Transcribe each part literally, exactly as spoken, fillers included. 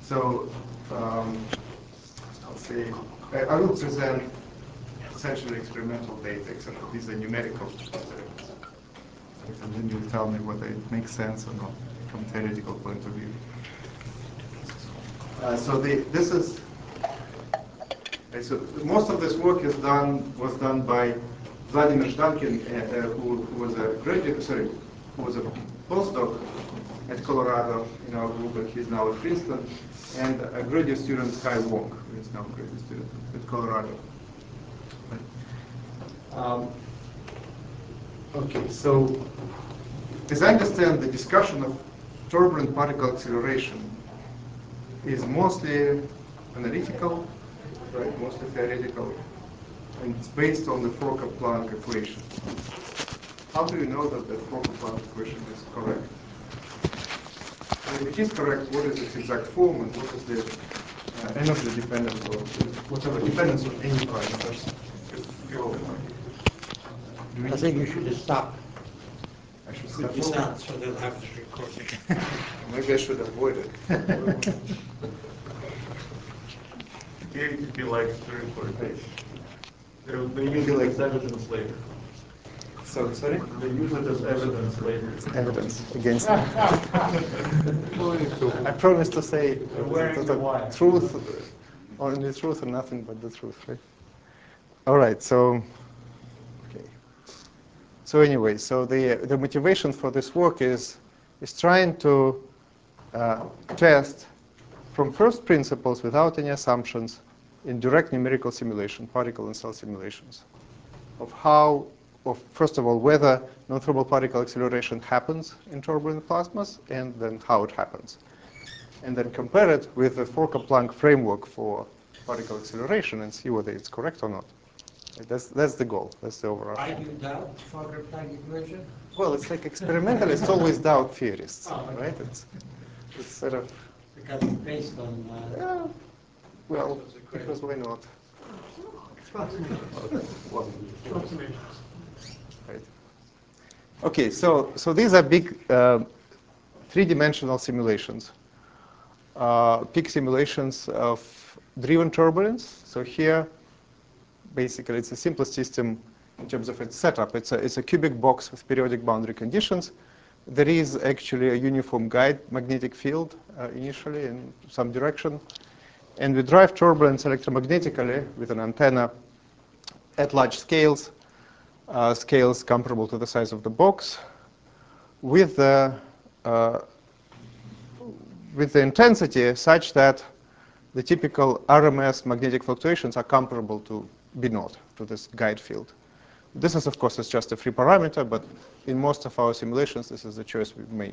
So um, I'll say I, I will present essentially experimental data, except for these are numerical experiments. And then you'll tell me whether it makes sense or not from a theoretical point of view. Uh, so the, this is okay, so most of this work is done was done by Vladimir Zhdankin, uh, uh, who, who was a graduate, sorry, who was a postdoc at Colorado in our group, and he's now at Princeton, and a graduate student, Kai Wong, who is now a graduate student at Colorado. Um, okay, so as I understand, the discussion of turbulent particle acceleration is mostly analytical, right, mostly theoretical, and it's based on the Fokker-Planck equation. How do you know that the Fokker-Planck equation is correct? And if it is correct, what is its exact form, and what is the uh, energy dependence, or whatever dependence on any prime? I think you should just stop. I should Could stop. you stop so they'll have this recording? Maybe I should avoid it. Here it could be like three or four days. They they use it as evidence later. So, sorry? They use it as evidence later. Evidence against me. I promise to say Wearing the, the the wire. truth, only the truth and nothing but the truth, right? All right, so, okay. So anyway, so the, the motivation for this work is, is trying to uh, test from first principles without any assumptions in direct numerical simulation, particle and cell simulations, of how, of first of all, whether non-thermal particle acceleration happens in turbulent plasmas, and then how it happens. And then compare it with the Fokker-Planck framework for particle acceleration and see whether it's correct or not. That's, that's the goal. That's the overall. I do doubt Fokker-Planck equation. Well, it's like experimentalists always doubt theorists, Oh, okay. right? It's, it's sort of, Because it's based on. Uh, yeah, well, because why not? Right. Okay, so so these are big uh, three-dimensional simulations, uh, peak simulations of driven turbulence. So here, basically, it's the simplest system in terms of its setup. It's a it's a cubic box with periodic boundary conditions. There is actually a uniform guide magnetic field uh, initially in some direction. And we drive turbulence electromagnetically with an antenna at large scales, uh, scales comparable to the size of the box, with the, uh, with the intensity such that the typical R M S magnetic fluctuations are comparable to B naught, to this guide field. This is, of course, is just a free parameter, but in most of our simulations, this is the choice we've made.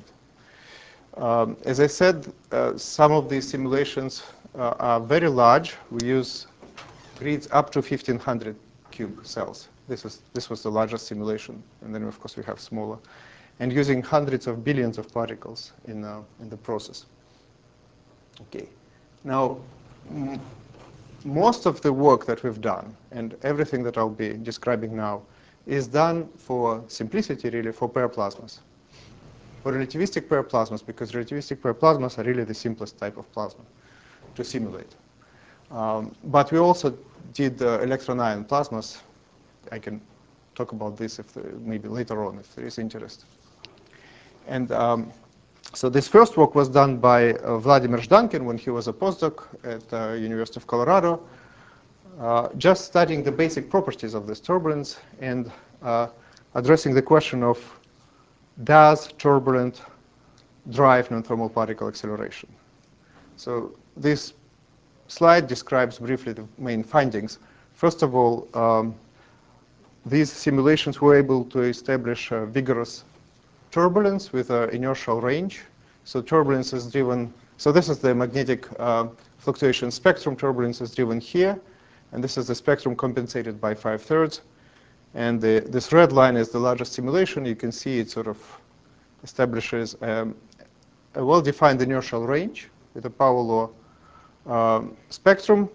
Um, as I said, uh, some of these simulations uh, are very large. We use grids up to fifteen hundred cube cells. This is this was the largest simulation, and then of course we have smaller, and using hundreds of billions of particles in uh, in the process. Okay, now m most of the work that we've done and everything that I'll be describing now is done for simplicity, really, for pair plasmas. For relativistic pair plasmas, because relativistic pair plasmas are really the simplest type of plasma to simulate. Um, but we also did uh, electron ion plasmas. I can talk about this if there, maybe later on if there is interest. And um, so this first work was done by uh, Vladimir Zhdankin when he was a postdoc at the uh, University of Colorado, uh, just studying the basic properties of this turbulence and uh, addressing the question of does turbulent drive non-thermal particle acceleration. So this slide describes briefly the main findings. First of all, um, these simulations were able to establish a vigorous turbulence with an inertial range. So turbulence is driven, so this is the magnetic uh, fluctuation spectrum. Turbulence is driven here, and this is the spectrum compensated by five thirds. And the, this red line is the largest simulation. You can see it sort of establishes um, a well-defined inertial range with a power law um, spectrum,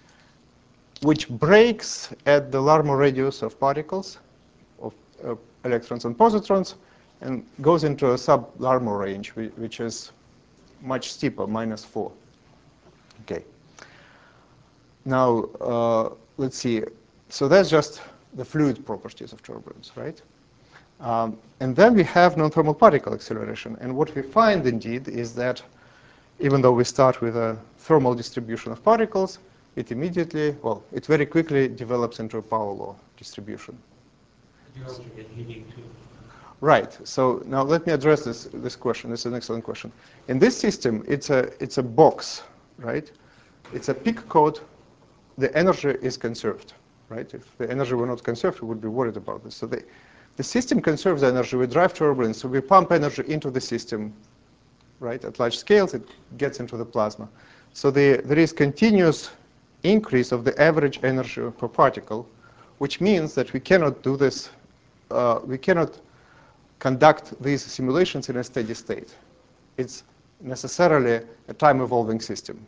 which breaks at the Larmor radius of particles, of uh, electrons and positrons, and goes into a sub-Larmor range, which is much steeper, minus four. Okay. Now, uh, let's see. So that's just the fluid properties of turbulence, right? Um, and then we have non-thermal particle acceleration. And what we find, indeed, is that even though we start with a thermal distribution of particles, it immediately, well, it very quickly develops into a power law distribution. You also get heating too. Right. So now let me address this, this question. This is an excellent question. In this system, it's a, it's a box, right? It's a peak code. The energy is conserved, right? If the energy were not conserved, we would be worried about this. So the, the system conserves energy. We drive turbulence. So we pump energy into the system, right? At large scales, it gets into the plasma. So the, there is continuous increase of the average energy per particle, which means that we cannot do this. Uh, we cannot conduct these simulations in a steady state. It's necessarily a time-evolving system.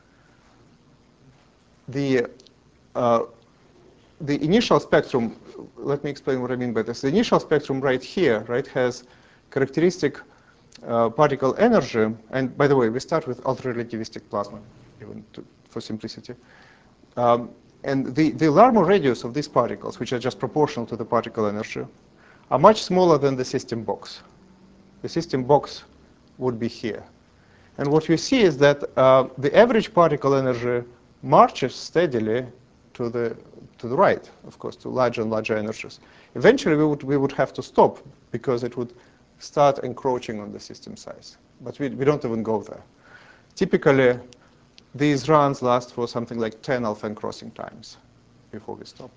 The, uh, the initial spectrum, let me explain what I mean by this. The initial spectrum right here, right, has characteristic uh, particle energy. And by the way, we start with ultra-relativistic plasma, even to, for simplicity. Um, and the, the Larmor radius of these particles, which are just proportional to the particle energy, are much smaller than the system box. The system box would be here. And what we see is that uh, the average particle energy marches steadily to the, to the right, of course, to larger and larger energies. Eventually, we would, we would have to stop because it would start encroaching on the system size. But we, we don't even go there. Typically, these runs last for something like ten alpha encrossing times before we stop.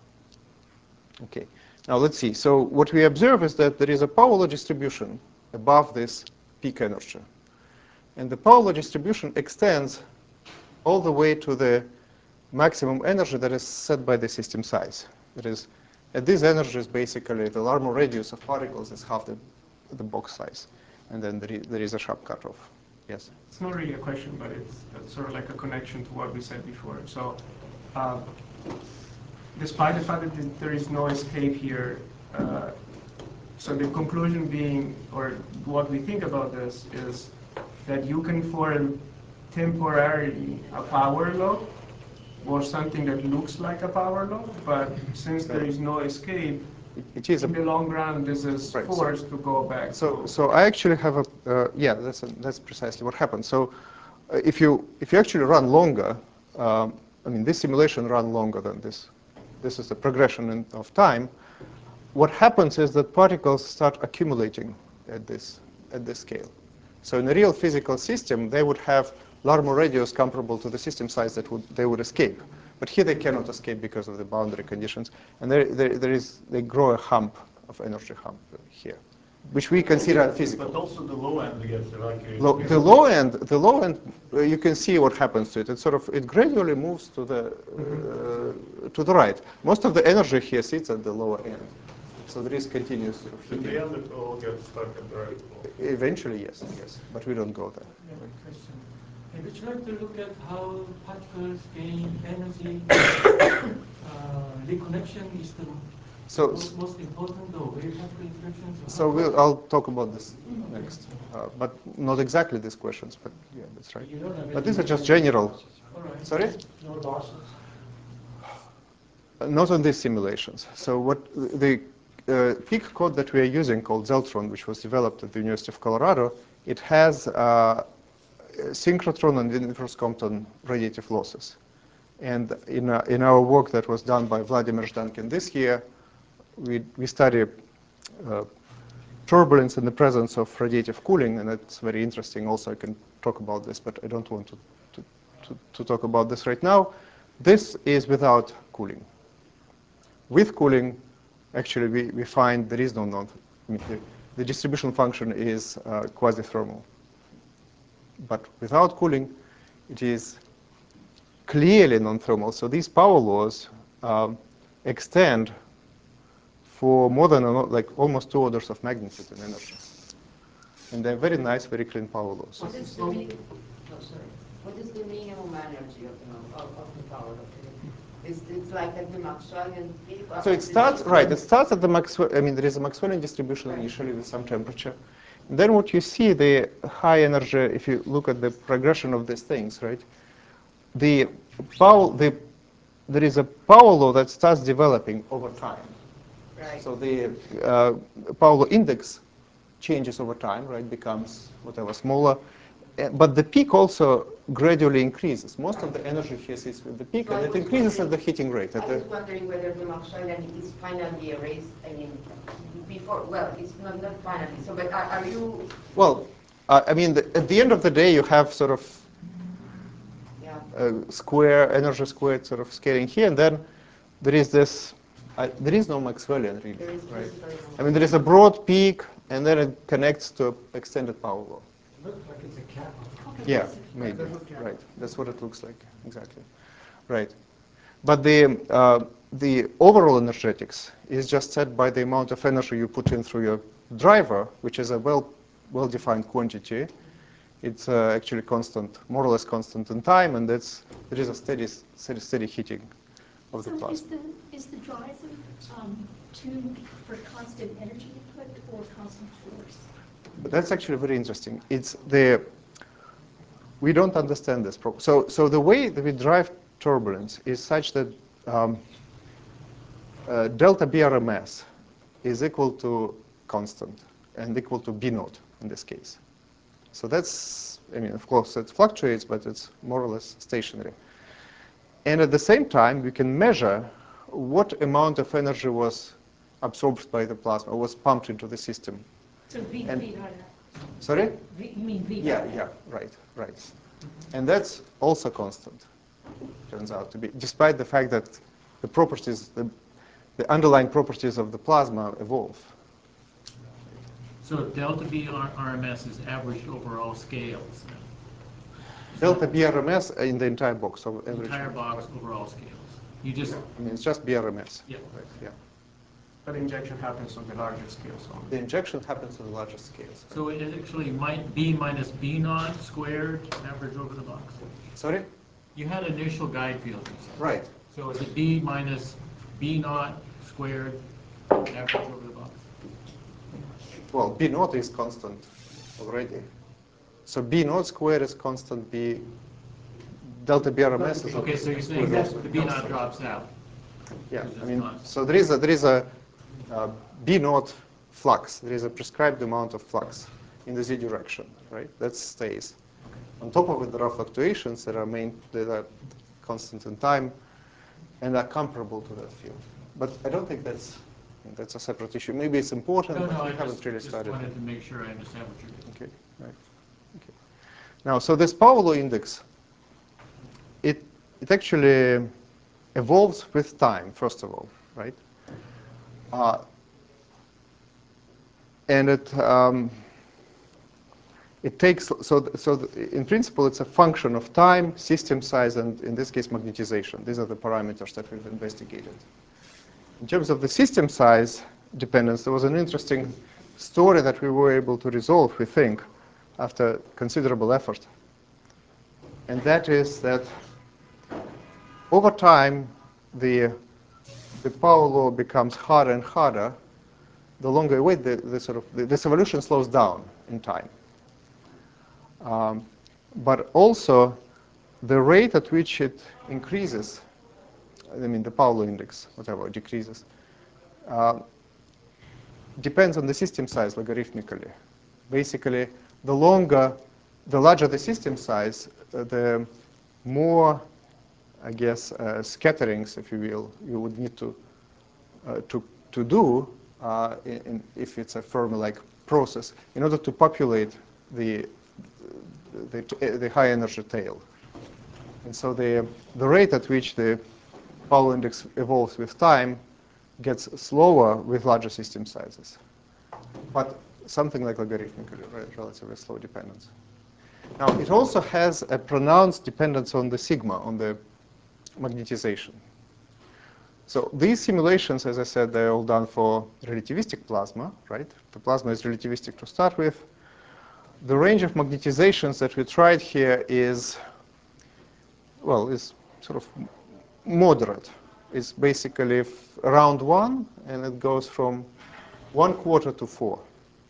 Okay. Now let's see. So what we observe is that there is a power law distribution above this peak energy. And the power law distribution extends all the way to the maximum energy that is set by the system size. That is, at these energies, basically, the Larmor radius of particles is half the, the box size. And then there is, there is a sharp cutoff. Yes? It's not really a question, but it's, it's sort of like a connection to what we said before. So uh, despite the fact that there is no escape here, uh, so the conclusion being, or what we think about this, is that you can form temporarily a power law or something that looks like a power law, but since there is no escape, it is in a, the long run, this is right, forced so, to go back. So, to so I actually have a, uh, yeah, that's, a, that's precisely what happens. So uh, if, you, if you actually run longer, um, I mean, this simulation run longer than this. This is the progression in, of time. What happens is that particles start accumulating at this, at this scale. So in a real physical system, they would have Larmor radius comparable to the system size that would, they would escape. But here they cannot escape because of the boundary conditions. And there, there, there is, they grow a hump of energy hump here, which we consider unphysical. But also the low end gets evacuated. Low, the low end, the low end, uh, you can see what happens to it. It sort of, it gradually moves to the, uh, to the right. Most of the energy here sits at the lower end. So there is continuous sort of In heating. the end, it all gets stuck at the right level. Eventually, yes, yes, but we don't go there. Yeah, question. Have you tried to look at how particles gain energy? uh, reconnection is the So, most, most important, though, wave particle interactions. so we'll, I'll talk about this next, uh, but not exactly these questions, but yeah, that's right. You don't have But any these are just general. All right. Sorry? No losses. Uh, Not on these simulations. So what the uh, peak code that we are using called Zeltron, which was developed at the University of Colorado, it has uh, synchrotron and inverse Compton radiative losses. And in, uh, in our work that was done by Vladimir Zhdankin this year, we, we study uh, turbulence in the presence of radiative cooling, and it's very interesting. Also, I can talk about this, but I don't want to, to, to, to talk about this right now. This is without cooling. With cooling, actually, we, we find there is no non, I mean, the, the distribution function is uh, quasi-thermal. But without cooling, it is clearly non-thermal. So these power laws um, extend for more than, a, like, almost two orders of magnitude in energy. And they're very nice, very clean power laws. What is the, mi- oh, sorry. What is the minimum energy of, the- of, of the power law? It's, it's like at the Maxwellian peak? or So it at the starts, system? right, it starts at the Maxwell, I mean, there is a Maxwellian distribution initially with some temperature. And then what you see, the high energy, if you look at the progression of these things, right, the power, the, there is a power law that starts developing over time. Right. So the uh, power law index changes over time, right? Becomes whatever smaller, uh, but the peak also gradually increases. Most of the energy here sits with the peak, So and I it was increases at wondering- the heating rate. I At the, was wondering whether the Marshallian is finally erased. I mean, before. Well, it's not not finally. So, but are, are you? well, uh, I mean, the, at the end of the day, you have sort of Yeah. a square, energy squared sort of scaling here, and then there is this, uh, there is no Maxwellian really, There is right? basically no- I mean, there is a broad peak, and then it connects to extended power law. Looks like it's a cap. Yeah, maybe, right. That's what it looks like, exactly. Right. But the, uh, the overall energetics is just set by the amount of energy you put in through your driver, which is a well, well-defined quantity. It's uh, actually constant, more or less constant in time, and that's, there is a steady, steady, steady heating of the So is plasma. the, is the driver um, tuned for constant energy input or constant force? But that's actually very interesting. It's the, we don't understand this. Pro so, so the way that we drive turbulence is such that um, uh, delta B R M S is equal to constant and equal to B naught in this case. So that's, I mean, of course, it fluctuates, but it's more or less stationary. And at the same time, we can measure what amount of energy was absorbed by the plasma, was pumped into the system. So V, And- V dot Sorry? V, you mean V Yeah, dot yeah, right, right. And that's also constant, turns out to be, despite the fact that the properties, the, the underlying properties of the plasma evolve. So delta B R M S is averaged over all scales. Delta B R M S in the entire box, so The average. entire box over all scales. You just, I mean, it's just B R M S. yeah. Right, yeah. But injection happens on the larger scales The only. injection happens on the larger scales. So it actually might B minus B naught squared average over the box. Sorry? You had initial guide fields, you said. Right. So is it B minus B naught squared average over the box? Well, B naught is constant already. So B naught squared is constant, B delta B R M S is Okay, so you're saying that the B naught drops out. yeah. Because I it's mean, constant. so there is a there is a uh, B naught flux. There is a prescribed amount of flux in the z direction, right? That stays. On top of it, there are fluctuations that are main that are constant in time and are comparable to that field. But I don't think that's that's a separate issue. Maybe it's important, No, but no, we I haven't just, really just studied. wanted to make sure I understand what you're doing. Okay, right. Okay. Now, so this power law index, it it actually evolves with time, first of all, right? Uh, and it um, it takes so so in principle it's a function of time, system size, and in this case magnetization. These are the parameters that we've investigated. In terms of the system size dependence, there was an interesting story that we were able to resolve, we think, after considerable effort. And that is that over time, the, the power law becomes harder and harder. The longer you wait, the, the sort of the, this evolution slows down in time. Um, but also, the rate at which it increases, I mean the power law index, whatever, decreases, uh, depends on the system size logarithmically. Basically, the longer, the larger the system size, uh, the more, I guess, uh, scatterings, if you will, you would need to uh, to to do uh, in, in, if it's a Fermi-like process in order to populate the the, the, the high energy tail. And so the the rate at which the power index evolves with time gets slower with larger system sizes, but something like logarithmically, right, relatively slow dependence. Now, it also has a pronounced dependence on the sigma, on the magnetization. So these simulations, as I said, they're all done for relativistic plasma, right? The plasma is relativistic to start with. The range of magnetizations that we tried here is, well, is sort of moderate. It's basically f- around one, and it goes from one quarter to four,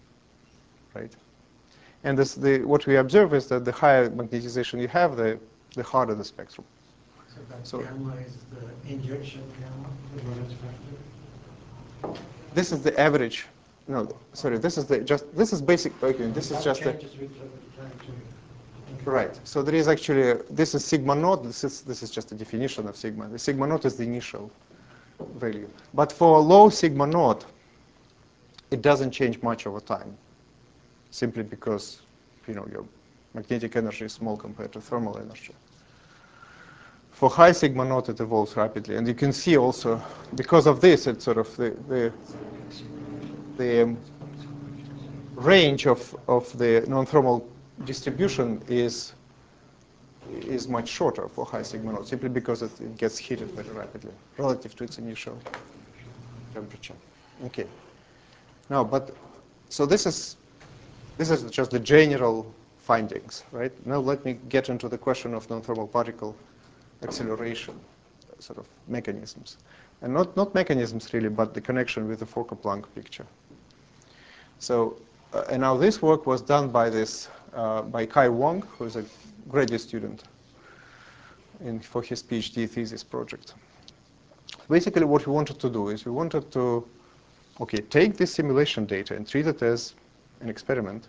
right? And this, the, what we observe is that the higher magnetization you have, the the harder the spectrum. So that So- gamma is the injection gamma, the Lorentz factor. This is the average. No, sorry. This is the just. This is basic. Okay, this is That just the. changes with the time too. Right. So there is actually a, this is sigma naught. This is this is just a definition of sigma. The sigma naught is the initial value. But for low sigma naught, it doesn't change much over time, simply because you know your magnetic energy is small compared to thermal energy. For high sigma naught, it evolves rapidly, and you can see also because of this, it's sort of the the the um, range of of the non-thermal distribution is is much shorter for high sigma naught, simply because it, it gets heated very rapidly relative to its initial temperature. Okay. Now, but so this is this is just the general findings, right? Now let me get into the question of non-thermal particle acceleration sort of mechanisms, and not not mechanisms really, but the connection with the Fokker-Planck picture. So, uh, and now this work was done by this uh, by Kai Wong, who is a graduate student in, for his PhD thesis project. Basically, what we wanted to do is we wanted to, okay, take this simulation data and treat it as an experiment,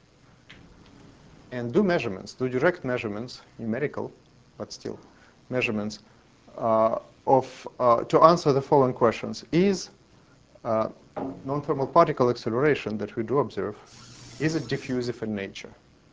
and do measurements, do direct measurements, numerical, but still measurements uh, of uh, to answer the following questions: Is uh, non-thermal particle acceleration that we do observe, is it diffusive in nature?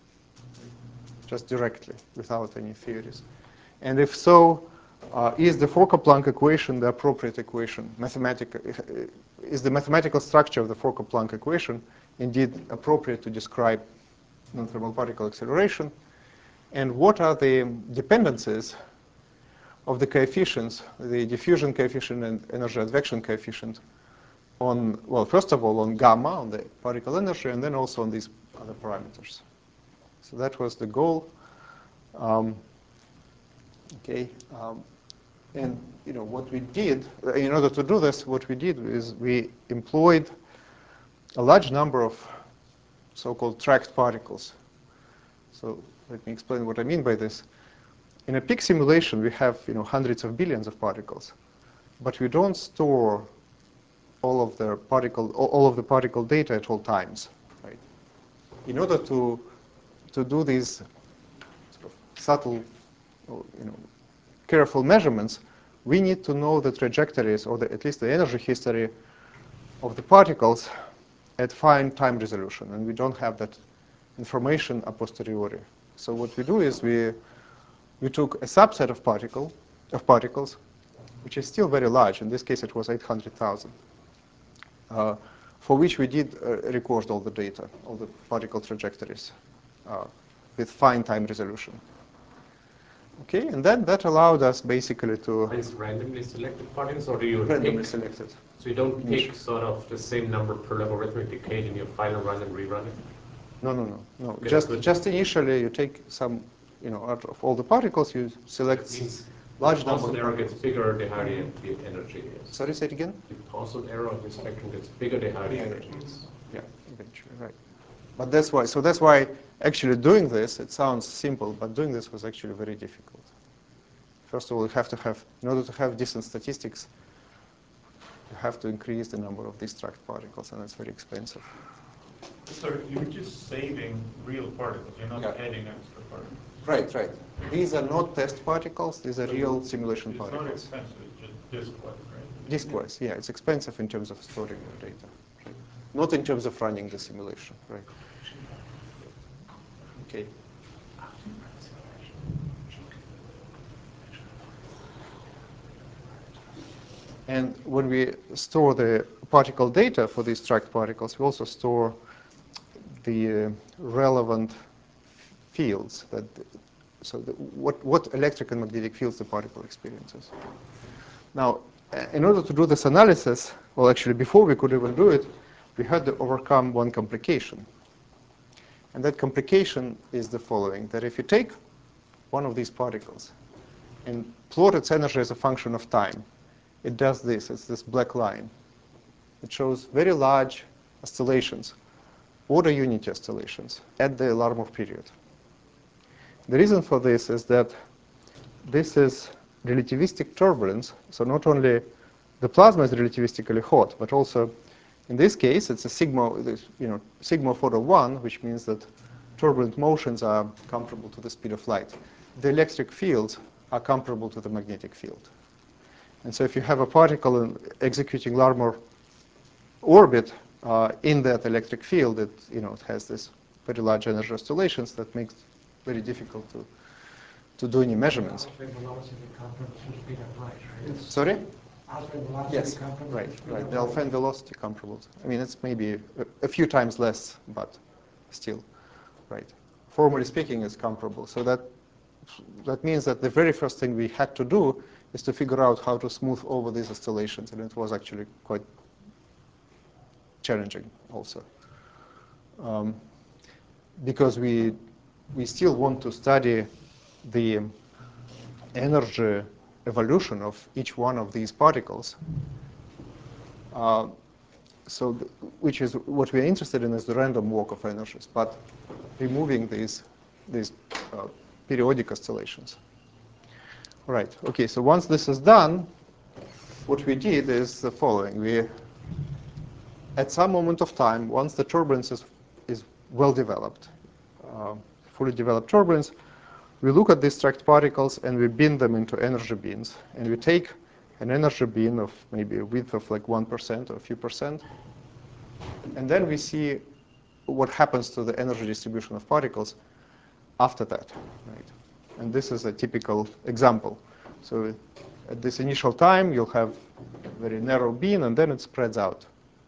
Just directly, without any theories. And if so, uh, is the Fokker-Planck equation the appropriate equation? Mathematical, is the mathematical structure of the Fokker-Planck equation indeed appropriate to describe non-thermal particle acceleration? And what are the dependencies of the coefficients, the diffusion coefficient and energy advection coefficient, on, well, first of all, on gamma, on the particle energy, and then also on these other parameters. So that was the goal. Um, okay, um, and you know what we did in order to do this, what we did is we employed a large number of so-called tracked particles. So let me explain what I mean by this. In a peak simulation, we have you know hundreds of billions of particles, but we don't store all of the particle all of the particle data at all times. Right? In order to to do these sort of subtle, you know, careful measurements, we need to know the trajectories, or the, at least the energy history of the particles at fine time resolution, and we don't have that information a posteriori. So what we do is we we took a subset of particle of particles, which is still very large. In this case, it was eight hundred thousand, uh, for which we did uh, record all the data, all the particle trajectories, uh, with fine time resolution. Okay, and then that allowed us basically to Are these randomly selected particles, or do you randomly pick? selected. So you don't pick sort of the same number per logarithmic decade in your final run and rerun it? No, no, no, no. Okay, just good. just initially, you take some, you know, out of all the particles, you select It means large the number Poisson of error gets particles. bigger the higher the energy is. Sorry, say it again. The Poisson error of the spectrum gets bigger the higher the Yeah, energy yeah. is. Yeah, eventually, right. But that's why. So that's why actually doing this, it sounds simple, but doing this was actually very difficult. First of all, you have to have, in order to have decent statistics, you have to increase the number of these tracked particles, and it's very expensive. So you're just saving real particles, you're not Yeah. adding extra particles. Right, right. These are not test particles, these are So real simulation It's not particles. expensive, it's just disk-wise, right? Disk-wise, yeah, it's expensive in terms of storing your data. Right? Not in terms of running the simulation, right? Okay. And when we store the particle data for these tracked particles, we also store the uh, relevant fields that, so the, what, what electric and magnetic fields the particle experiences. Now, uh, in order to do this analysis, well, actually, before we could even do it, we had to overcome one complication. And that complication is the following, that if you take one of these particles and plot its energy as a function of time, it does this. It's this black line. It shows very large oscillations, order unity oscillations, at the Alarmov period. The reason for this is that this is relativistic turbulence. So not only the plasma is relativistically hot, but also in this case it's a sigma, you know, sigma four of one, which means that turbulent motions are comparable to the speed of light. The electric fields are comparable to the magnetic field. And so if you have a particle in executing Larmor orbit uh, in that electric field, it, you know, it has this very large energy oscillations that makes it very difficult to, to do any measurements. Sorry? Yes, right, right. The alpha and velocity comparable. I mean, it's maybe a, a few times less, but still, right. Formally speaking, it's comparable. So that that means that the very first thing we had to do is to figure out how to smooth over these oscillations, and it was actually quite challenging also, um, because we we still want to study the energy evolution of each one of these particles. Uh, so, th which is what we're interested in is the random walk of energies, but removing these these uh, periodic oscillations. Right. Okay. So once this is done, what we did is the following: we, at some moment of time, once the turbulence is is well developed, uh, fully developed turbulence, we look at these tracked particles and we bin them into energy bins. And we take an energy bin of maybe a width of like one percent or a few percent. And then we see what happens to the energy distribution of particles after that. Right? And this is a typical example. So at this initial time, you'll have a very narrow bin, and then it spreads out.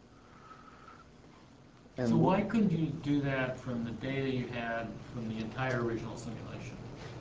And so why couldn't you do that from the data you had from the entire original simulation?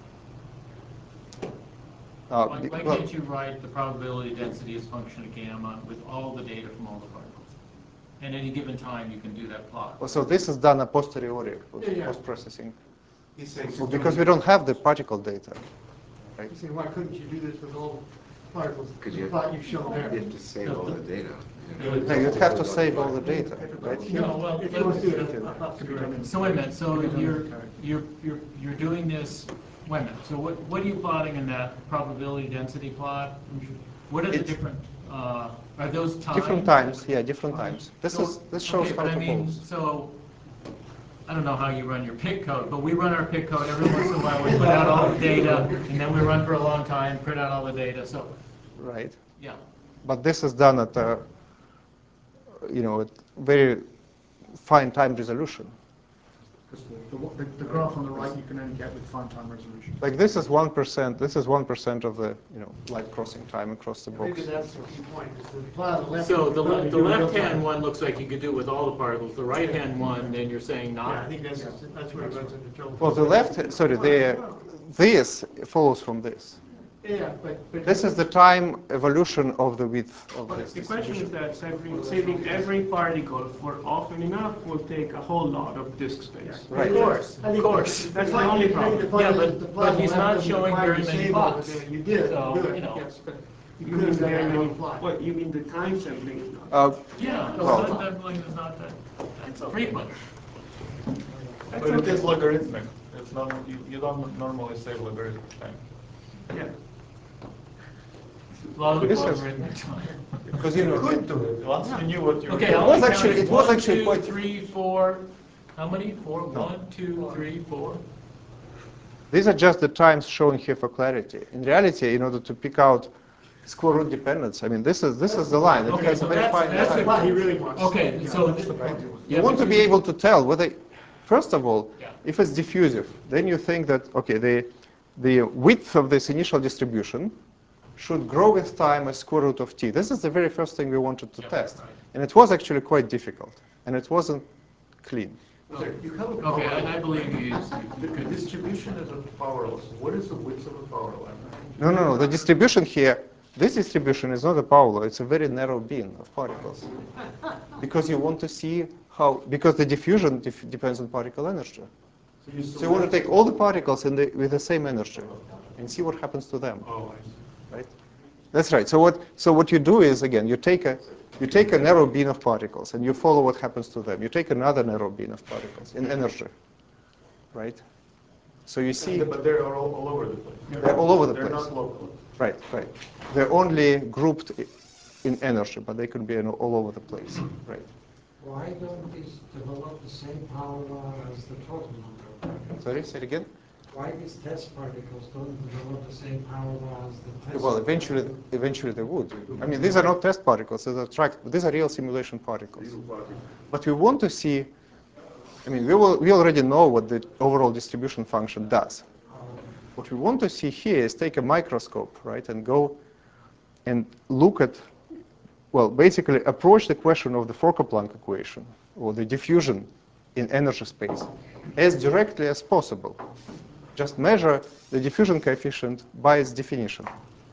Uh, why why well, can't you write the probability density as function of gamma with all the data from all the particles? At any given time, you can do that plot. well, so this is done a posteriori, Yeah, yeah. post-processing. He's saying Well, because we don't have the particle data. Right? You say, why couldn't you do this with all particles? Because you The plot you've shown there. You have to save all the data. No, you'd have to save all the data, right? No, well, If you want to do it, I thought to be done. so wait a minute. So you're you're you're you're doing this. Wait a minute. So what what are you plotting in that probability density plot? What are the It's- different? Uh, are those times? Different times, yeah, different times. This So- is this shows okay, how but to I mean, pose. so I don't know how you run your pick code, but we run our pick code every once in a while. We put out all the data, and then we run for a long time, print out all the data. So Right. yeah. But this is done at a, you know, at very fine time resolution. Because the, the, the graph on the right you can only get with fine time resolution. Like this is one percent. This is one percent of the, you know, light crossing time across the box. Maybe that's the key point, is the plot on the left. So the, you le- the do real left-hand time. one looks like you could do it with all the particles. The right-hand one, then you're saying Yeah, I not. think that's, that's where it runs into trouble. Well, the left, sorry, the this follows from this. Yeah, but, but. This is the time evolution of the width of But this the question is distribution. that saving, saving every particle for often enough will take a whole lot of disk space. Right. Of course, I of think course. That's the only problem. Yeah, but- but he's not showing very many plots. You did, So, you did, you know. yes, but you You could mean have done very that many, on plot. what, you mean the time sampling is not? Uh, Yeah, no, Well- time doubling is not that frequent. That's But it okay. is logarithmic. It's not, you, you don't normally save logarithmic time. Yeah. Log- This is- logarithmic time. Because you know, could do it once you knew what you were Okay, doing. how was many actually- counted? it was One, actually two, quite- three, four. How many? Four? One, two, three, four. these are just the times shown here for clarity. In reality, in order to pick out square root dependence, I mean, this is this is the line. It Okay, has so a very that's- fine that's That's the the plot he time. really wants. Okay, so th- You yeah, want to but be you- able to tell whether, first of all, Yeah. if it's diffusive, then you think that, okay, the, the width of this initial distribution should grow with time as square root of t. This is the very first thing we wanted to Yeah, test. right. And it was actually quite difficult. And it wasn't clean. You have a Okay, power I, I believe you. use- The, the distribution is a power law. So what is the width of a power line? No, no, no. The distribution here, this distribution is not a power law. It's a very narrow bin of particles. Because you want to see how, because the diffusion dif depends on particle energy. So you, So you want to take all the particles in the, with the same energy and see what happens to them. Oh, I see. Right? That's right. So what, so what you do is, again, you take a, you take a narrow bin of particles and you follow what happens to them. You take another narrow bin of particles in energy, right? So you see, But they're all, all over the place. they're all over the They're place. not local. Right, right. They're only grouped i- in energy, but they could be in all over the place. Right. Why don't these develop the same power law as the total number? Sorry, say it again. Why these test particles don't develop the same power law as the test? Well, eventually, eventually they would. I mean, these are not test particles; these are track. These are real simulation particles. But we want to see. I mean, we will. We already know what the overall distribution function does. What we want to see here is take a microscope, right, and go and look at, well, basically approach the question of the Fokker-Planck equation or the diffusion in energy space as directly as possible. Just measure the diffusion coefficient by its definition.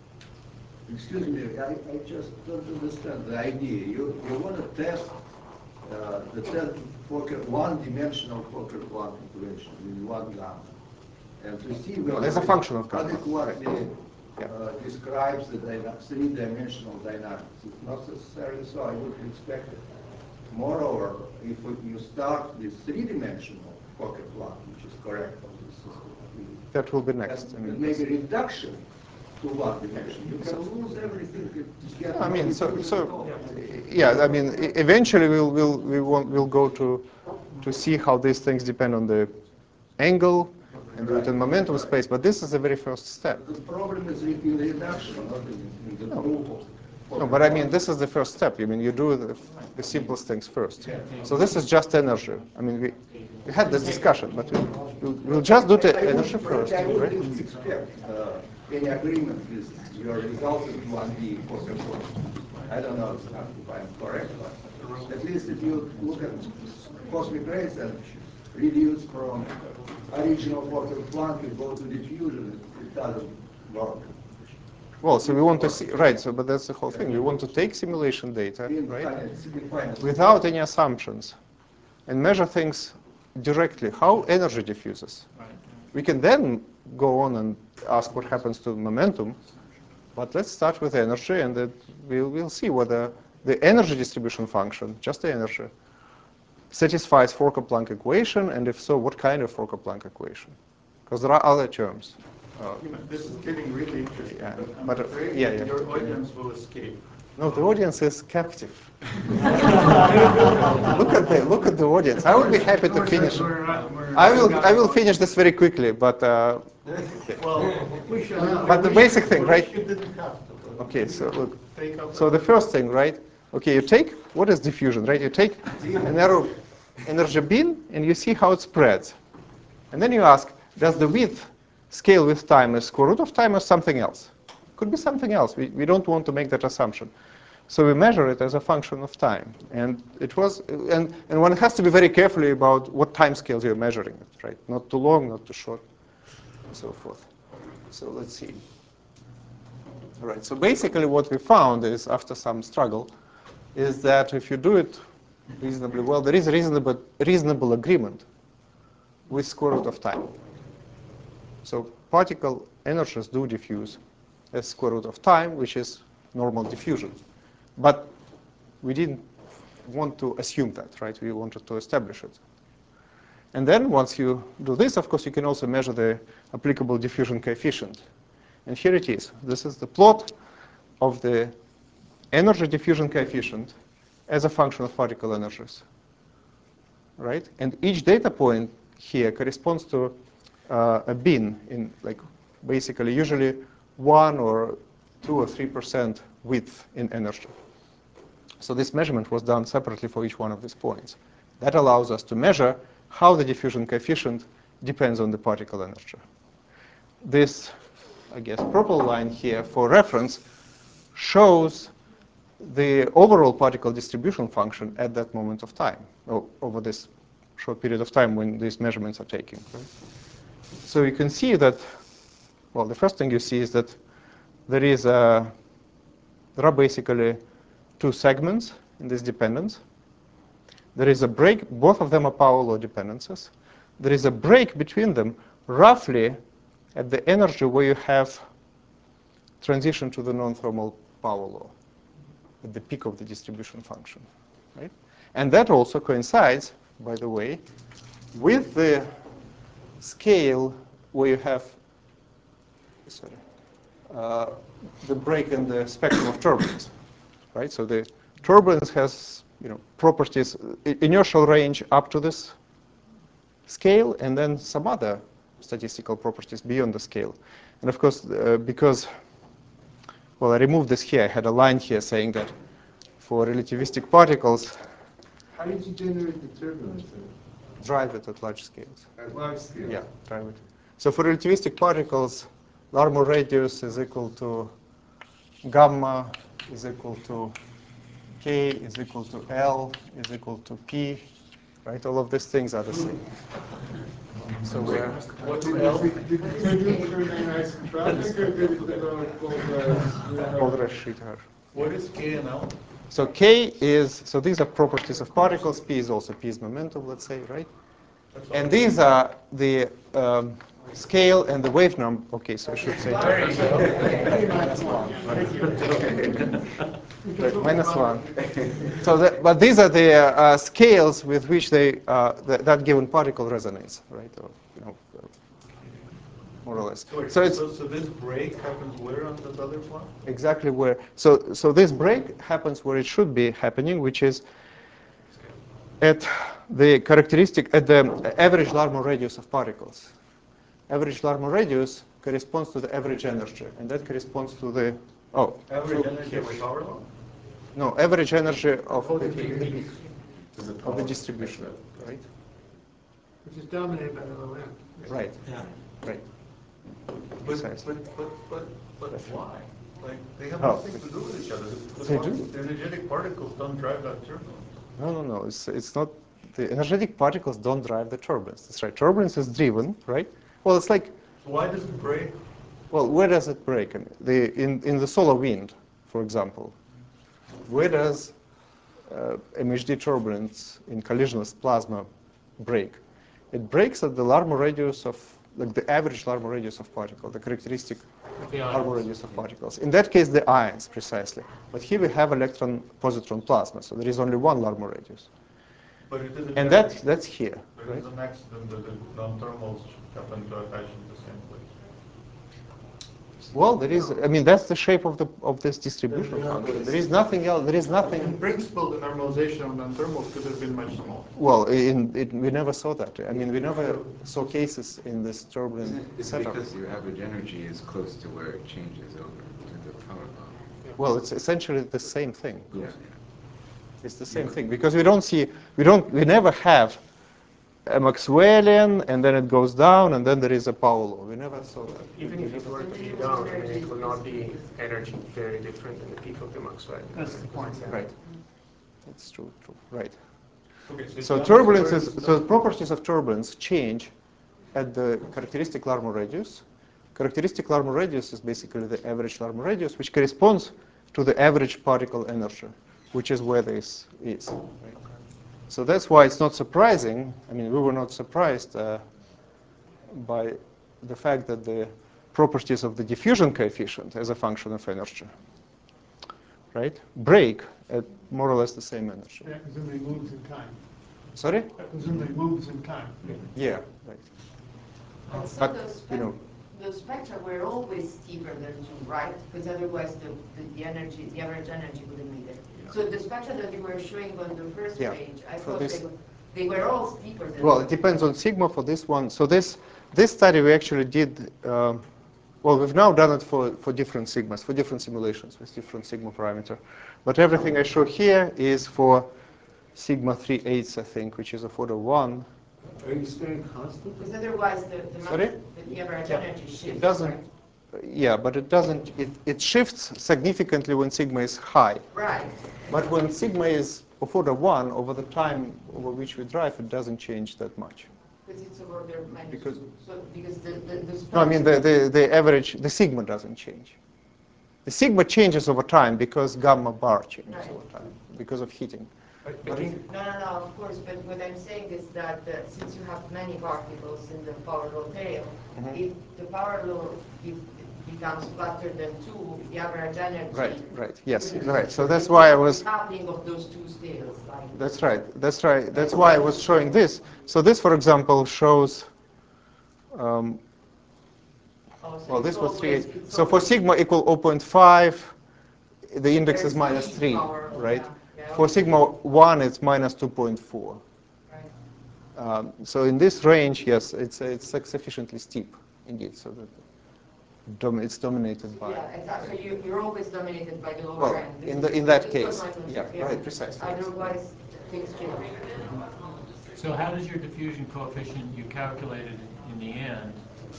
Excuse me, I, I just don't understand the idea. You, you want to test uh, the test Fokker, one-dimensional Fokker-Planck equation with one gamma, and to see whether As a function of gamma. adequately Yeah. uh, describes the dyna three-dimensional dynamics. It's not necessarily so. I would expect it. Moreover, if you start with three-dimensional Fokker-Planck, which is correct on this system, That will be next. I and mean, maybe reduction to one dimension. You can lose everything. It get I mean, so, diffusion so, at all. yeah. I mean, e- eventually we'll we'll we want we'll go to to see how these things depend on the angle and do it in momentum space. But this is the very first step. The problem is in the reduction, not in, in the proof of. No, but I mean, this is the first step. I mean, you do the, the simplest things first. So this is just energy. I mean, we, we had this discussion, but we, we'll, we'll just do the I would- energy first, I right? wouldn't expect uh, any agreement with your resultant one D Fokker Planck. I don't know if I'm correct, but at least if you look at cosmic rays and reduce from original Fokker Planck and go to diffusion, it, it doesn't work. Well, so we want to see, right, so, but that's the whole thing. We want to take simulation data, In right, finite- in finite- without any assumptions, and measure things directly, how energy diffuses. We can then go on and ask what happens to momentum, but let's start with energy, and then we'll, we'll see whether the energy distribution function, just the energy, satisfies Fokker-Planck equation, and if so, what kind of Fokker-Planck equation? Because there are other terms. Uh, You know, this is getting really interesting, Yeah, but I'm but, uh, afraid yeah, yeah. your audience will escape. No, the audience is captive. look at the look at the audience. I would be happy to finish. We're, uh, we're- I will I will finish this very quickly, but uh, Well, we should. But the basic thing, we right? You didn't have to. but okay. So look. Take out So the first thing, right? Okay, you take what is diffusion, right? You take a narrow energy beam and you see how it spreads, and then you ask, does the width scale with time as square root of time or something else? Could be something else. We we don't want to make that assumption. So we measure it as a function of time, and it was, and, and one has to be very carefully about what time scales you're measuring it, right? Not too long, not too short, and so forth. So let's see. All right. So basically, what we found is, after some struggle, is that if you do it reasonably well, there is a reasonable reasonable agreement with square root of time. So particle energies do diffuse as square root of time, which is normal diffusion. But we didn't want to assume that, right? We wanted to establish it. And then once you do this, of course, you can also measure the applicable diffusion coefficient. And here it is. This is the plot of the energy diffusion coefficient as a function of particle energies, right? And each data point here corresponds to uh, a bin in, like, basically usually one or two or three percent width in energy. So this measurement was done separately for each one of these points. That allows us to measure how the diffusion coefficient depends on the particle energy. This, I guess, purple line here for reference shows the overall particle distribution function at that moment of time, or over this short period of time when these measurements are taken. Right? So you can see that, well, the first thing you see is that there is a, there are basically two segments in this dependence. There is a break, both of them are power law dependencies. There is a break between them roughly at the energy where you have transition to the non-thermal power law, at the peak of the distribution function. Right? And that also coincides, by the way, with the scale where you have sorry, uh, the break in the spectrum of turbulence, right? So the turbulence has, you know, properties, inertial range up to this scale, and then some other statistical properties beyond the scale. And of course, uh, because, well, I removed this here. I had a line here saying that for relativistic particles, How did you generate the turbulence? drive it at large scales. At large scale? Yeah, drive it. So for relativistic particles, Larmor radius is equal to gamma is equal to k is equal to L is equal to P, right? All of these things are the same. So we're What's L? Did you use for anisotropic or did it develop polarized? polarized sheet-H. What is K and L? So K is, so these are properties of particles. P is also P is momentum, let's say, right? And these are the um, scale and the wave number. Okay, so I should say minus one. Right, minus one. So, that, but these are the uh, scales with which they uh, th that given particle resonates, right? Or, you know, uh, more or less. So, wait, so, it's so, so this break happens where on this other plot? exactly where. So, so this break happens where it should be happening, which is at the characteristic, at the average Larmor radius of particles. Average Larmor radius corresponds to the average energy, and that corresponds to the, oh. Average energy of a power law? No, average energy of the, of the distribution, right? Which is dominated by the low end. Right, Yeah. right. But, Precisely. but, but, but, but why? Like, they have Oh. nothing to do with each other. The, They the, do. the energetic particles don't drive that turbulence. No, no, no. It's, it's not. The energetic particles don't drive the turbulence. That's right. Turbulence is driven, right? Well, it's like. So why does it break? Well, where does it break? In the, in, in the solar wind, for example, where does uh, M H D turbulence in collisionless plasma break? It breaks at the Larmor radius of, like the average Larmor radius of particle, the characteristic The Larmor ions. radius of particles. In that case, the ions, precisely. But here we have electron-positron plasma, so there is only one Larmor radius. But it is And that, that's here. There Right? is an accident that the non-thermals happen to attach in the same place. Well, there is, I mean, that's the shape of the of this distribution function. There is nothing else, there is In nothing. principle, the normalization of non-thermals could have been much smaller. Well, in, it, we never saw that. I mean, we never saw cases in this turbulent Isn't it, it's setup. because your average energy is close to where it changes over to the power law. Well, it's essentially the same thing. Yeah. It's the same thing because we don't see, we don't, we never have a Maxwellian, and then it goes down, and then there is a power law. We never saw that. Even if it were to be down, I mean, it will not be energy very different than the peak of the Maxwell. That's the point. Right. That's true, true. Right. Okay, So the turbulence is, atmosphere so the properties of turbulence change at the characteristic Larmor radius. Characteristic Larmor radius is basically the average Larmor radius, which corresponds to the average particle inertia, which is where this is. Right? So that's why it's not surprising. I mean, we were not surprised uh, by the fact that the properties of the diffusion coefficient as a function of inertia, right, break at more or less the same energy. That presumably moves in time. Sorry? That presumably moves in time. Yeah, right. And so But, the, you know, spec- the spectra were always steeper than two, right? Because otherwise the, the, the energy, the average energy wouldn't be there. So the spectra that you were showing on the first Yeah, page, I for thought this- they, were- they were all steeper than well, two. it depends on sigma for this one. So this this study we actually did. Um, well, we've now done it for for different sigmas, for different simulations with different sigma parameter. But everything I show here is for sigma three eighths, I think, which is a photo one. Are you staying constant? Because otherwise the, the, max- Sorry? the, the average Yeah. energy shifts. It doesn't. right? Yeah, but it doesn't. It it shifts significantly when sigma is high. Right. But when sigma is of order one, over the time over which we drive, it doesn't change that much. Because it's over there minus Because- two. So because the, the, the No, I mean the, the, the average, the sigma doesn't change. The sigma changes over time because gamma bar changes Right. over time because of heating. I, I But if- think No, no, no, of course, but what I'm saying is that uh, since you have many particles in the power law tail, Mhm. if the power law if it becomes flatter than two, the average energy. Right, right, yes, reduces. right. So that's It's why I the was. coupling of those two scales. Like, That's right. That's right. That's why I was showing this. So this, for example, shows um, Oh, so Well, it's this was always- three. it's So for always- sigma equal zero point five, the index There's is minus peak three, power, right? yeah, yeah, For okay. sigma one, it's minus two point four. Right. Um, so in this range, yes, it's it's like sufficiently steep, indeed. So that dom it's dominated by. Yeah, exactly. So you, you're always dominated by the lower Well, end. This in is- the in that this case, was my concern, yeah, right, precisely. Otherwise, things change. So how does your diffusion coefficient you calculated in the end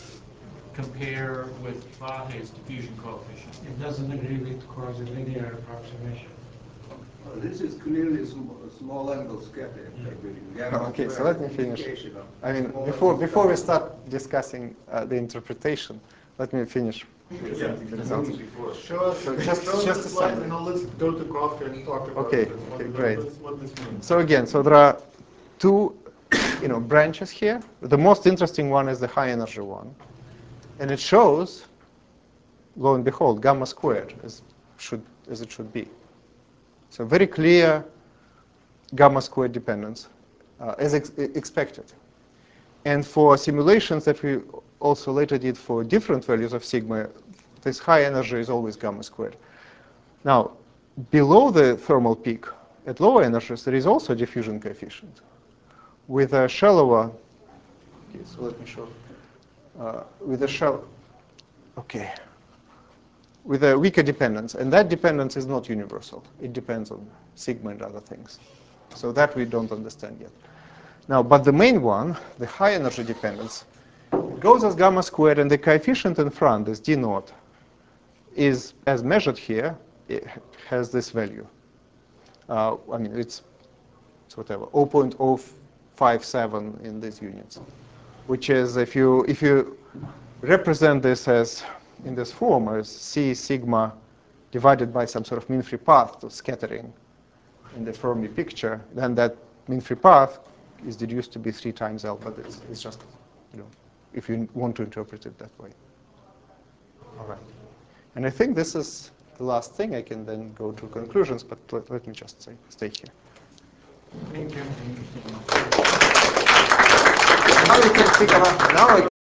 compare with Vahe's diffusion coefficient? It doesn't agree with quasi-linear approximation. Uh, This is clearly sm- small angle scattering. I believe. Gamma Okay, so squared let me finish. indication of I mean, small before angle before we scattering. start discussing uh, the interpretation, let me finish presenting the results. Show us, So just- show us just the a slide, summary. and now let's go to coffee and talk about Okay, this, what, okay, what great. this- what this means. So again, so there are two, you know, branches here. The most interesting one is the high energy one, and it shows, lo and behold, gamma squared as should as it should be. So very clear gamma squared dependence, uh, as ex expected. And for simulations that we also later did for different values of sigma, this high energy is always gamma squared. Now, below the thermal peak, at lower energies, there is also a diffusion coefficient with a shallower, okay, so let me show, uh, with a shallow, okay, with a weaker dependence. And that dependence is not universal. It depends on sigma and other things. So that we don't understand yet. Now, but the main one, the high energy dependence, it goes as gamma squared, and the coefficient in front, this d naught, is, as measured here, it has this value. Uh, I mean, it's, it's whatever, zero point zero five seven in these units, which is, if you, if you represent this as, in this form, as C sigma divided by some sort of mean-free path to scattering in the Fermi picture, then that mean-free path is deduced to be three times L, but it's, it's just, you know, if you want to interpret it that way. All right. And I think this is the last thing. I can then go to conclusions, but let, let me just say, stay here. Thank you. Now we can figure out, now I